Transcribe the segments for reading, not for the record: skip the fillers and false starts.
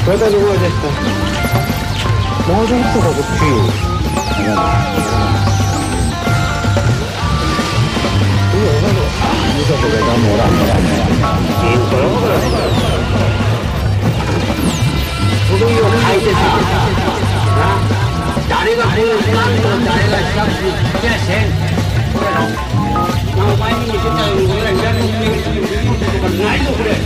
Questa di voi detto. Ma cosa è tutto così? Io so dove da morire. io hai deciso. 誰がこうなんと誰がしたっていやせん。これの前に見せたように俺ら左の上にすることがないぞこれ。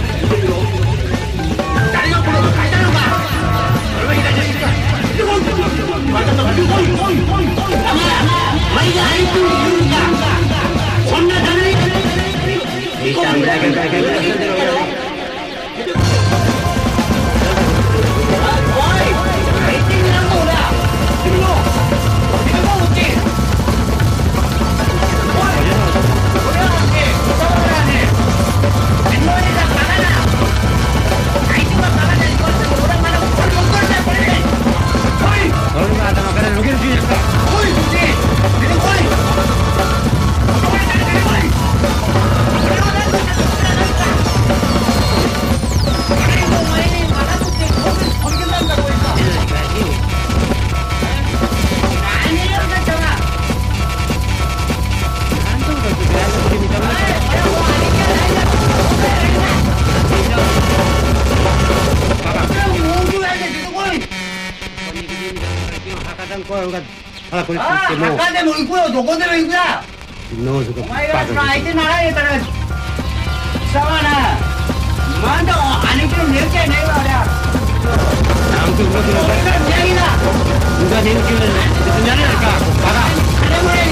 誰がこれを書いたのか。俺は左ですか。出てこい。わざと出てこい。お前が相手に言うんだ。こんな誰に。見たんだけどだけど言ってるよ。墓でも行くよ、どこでも行くや。お前がその相手なられたら貴様はな、まだ兄貴の寝る気はねえわ、あれは。なんとうまくなったら宮城だ。うが寝る気はねえ。別にやれないか、バカ。金もやり